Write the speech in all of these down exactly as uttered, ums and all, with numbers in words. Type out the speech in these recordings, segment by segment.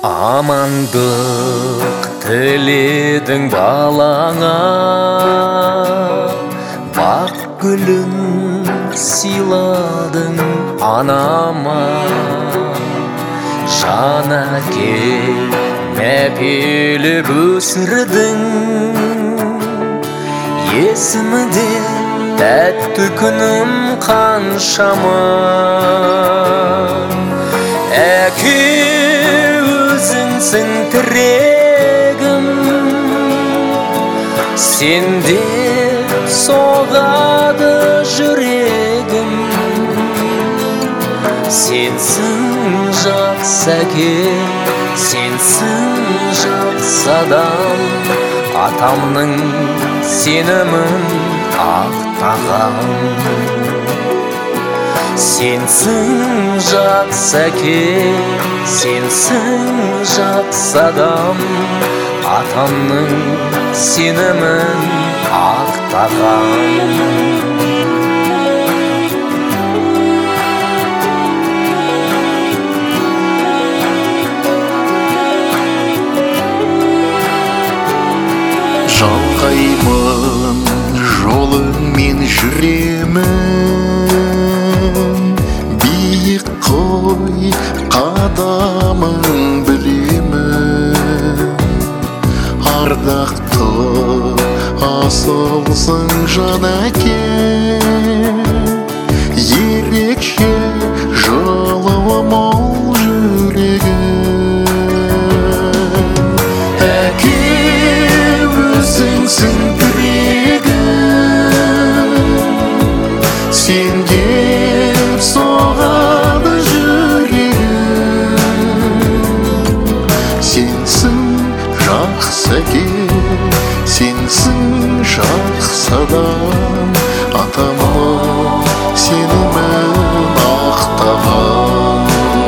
Амандық тіледің балаңа, бақ гүлін сыйладың анама. Жан әке мәпеліп өсірдің, есімде тәтті күнім қаншама. Әке өзіңсің тірегім, сенде соғады жүрегім. Сенсің жақсы әке, сенсің жақсы адам, атамның сенімін ақтаған. Сенсің жақсы әке, сенсің жақсы адам, атамның сенімін ақтаған. Жалғаймын жолыңмен жүремін, биік қой қадамын білемін. Ардақты асылсың жан әке, ерекше жылуы мол жүрегім. Әке өзіңсің тірегім, сен деп соғады жүрегім. Сенсің жақсы әке, сенсің жақсы адам, атамның сенімін ақтаған.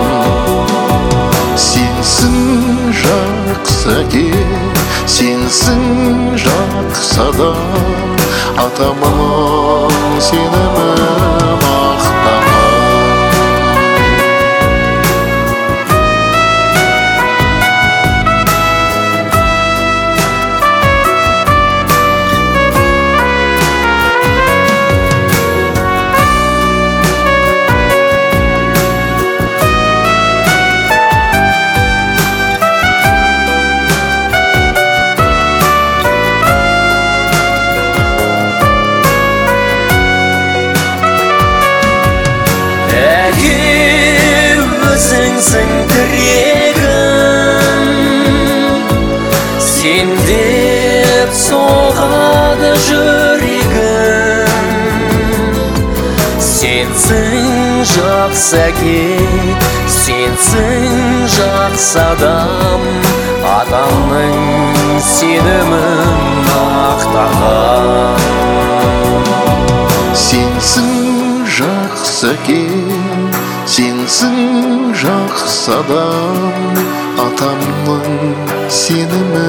Сенсің жақсы әке, сенсің жақсы адам, атамның сенімін ақтаған. Өзіңсің тірегім, сен деп соғады жүрегім. Сенсің жақсы әке, сенсің жақсы адам, атамның сенімін ақтаған. Сенсің жақсы әке, сенсің жақсы адам, атамның сенімін